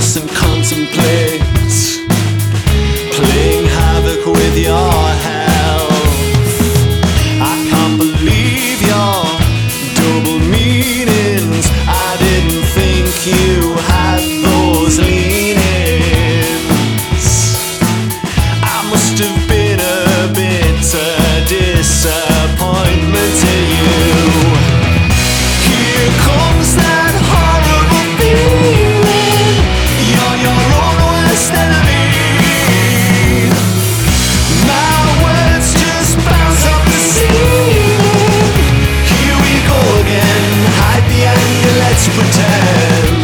and contemplate, playing havoc with your health. I can't believe your double meanings. I didn't think you had those leanings. I must have been a bitter disappointment to you. Here comes that horrible feeling. You're your own worst enemy. My words just bounce off the ceiling. Here we go again. Hide the anger, let's pretend.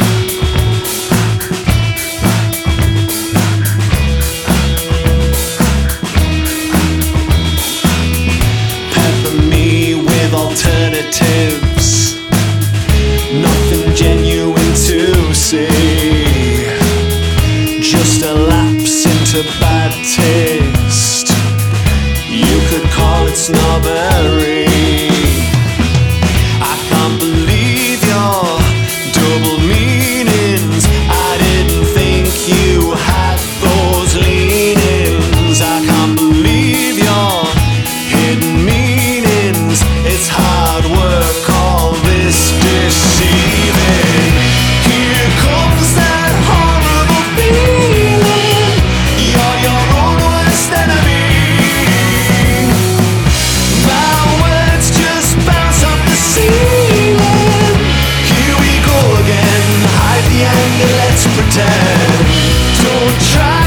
Pepper me with alternatives. Nothing genuine to see. Just a lapse into bad taste. You could call it snobbery. I can't believe your double meanings. I didn't think you had those leanings. I can't believe your hidden meanings. It's hard work, all this deceiving. Here comes that horrible feeling. You're your own worst enemy. My words just bounce off the ceiling. Here we go again. Hide the anger, let's pretend. Don't try